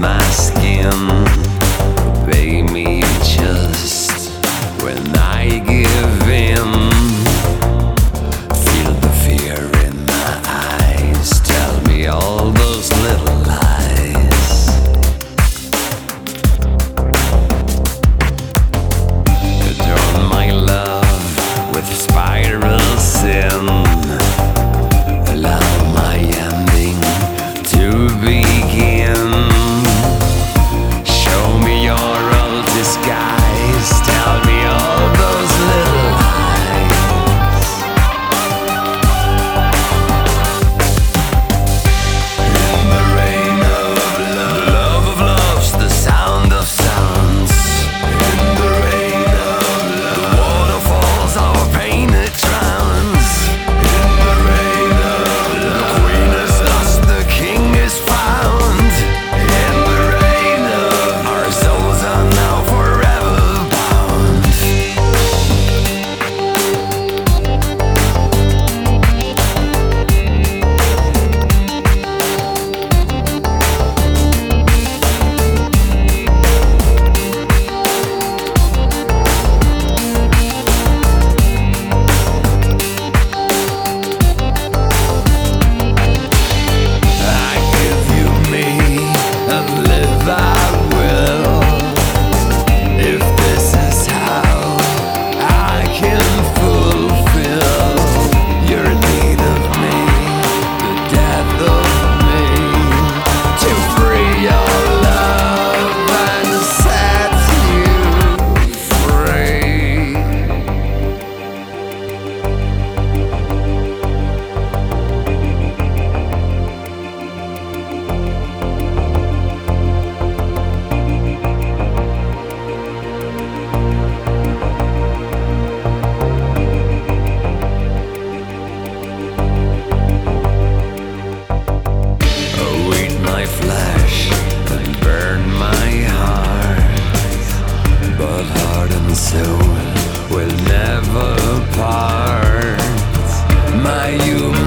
my skin. Obey me just when I give in. Feel the fear in my eyes. Tell me all those little lies. Adorn my love with spiral sin. Allow my ending to begin. Show me your old disguise. Tell me all those little lies. In the rain of love, the love of love's the sound of sounds. In the rain of love, the waterfalls our pain it drowns. In the rain of love, the queen is lost, the king is found. In the rain of our souls are now forever bound. I give you me, and live I will. If this is how I can fulfill your need of me, the death of me, to free your love and set you free. Oh, eat my flesh and burn my heart, but heart and soul will never part. My human